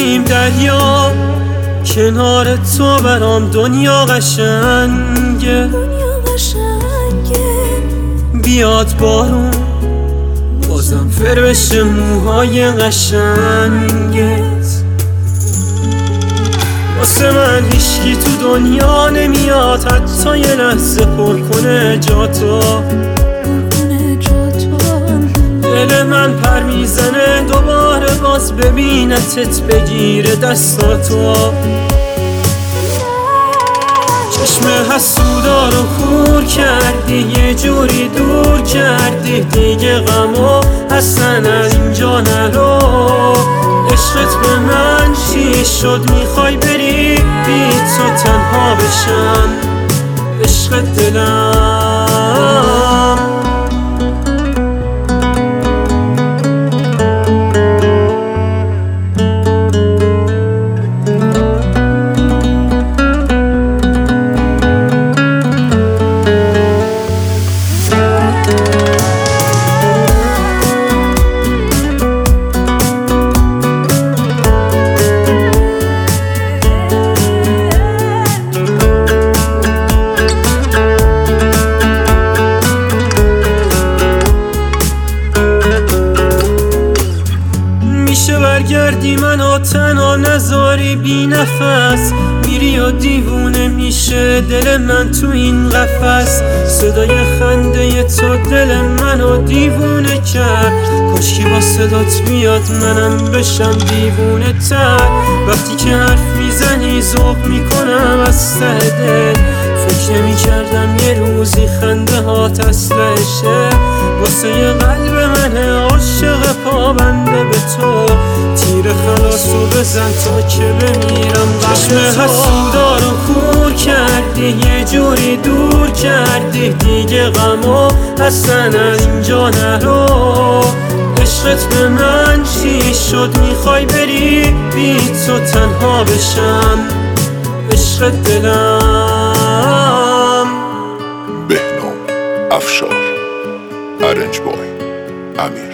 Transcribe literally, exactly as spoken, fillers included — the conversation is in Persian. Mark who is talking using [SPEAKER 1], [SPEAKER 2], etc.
[SPEAKER 1] بریم دریا، کنار تو برام دنیا قشنگه. بیاد بارون بازم فر بشه موهای قشنگت. واسه من هیچکی تو دنیا نمیاد حتی یه لحظه پر کنه جاتو. دل من پر میزنه دوباره باز ببینتت بگیره دستاتو. چشم حسودا رو خور کردی، یه جوری دور کردی دیگه غمو اصلا از اینجا نرو. عشقت به من چی شد؟ میخوای بری بی تو تنها بشم عشق دلم. میشه برگردی منو تنها نذاری بی نفس، میری و دیوونه میشه دل من تو این قفس. صدای خنده تو دل منو دیوونه کرد، کاشکی با صدات بیاد منم بشم دیوونه تر. وقتی که حرف میزنی ذوق میکنم از ته دل، فکر نمی کردم یه روزی خنده هات اصلشه. واسه یه قلب منه عاشق پابنده به تو، تیر خلاصو بزن تا که بمیرم. چشم حسودا رو خور کردی، یه جوری دور کردی دیگه غمو اصلا از اینجا نرو. عشقت به من چی شد؟ میخوای بری بی تو تنها بشم عشق دلم.
[SPEAKER 2] بهنام افشار، ارنج بای امیر.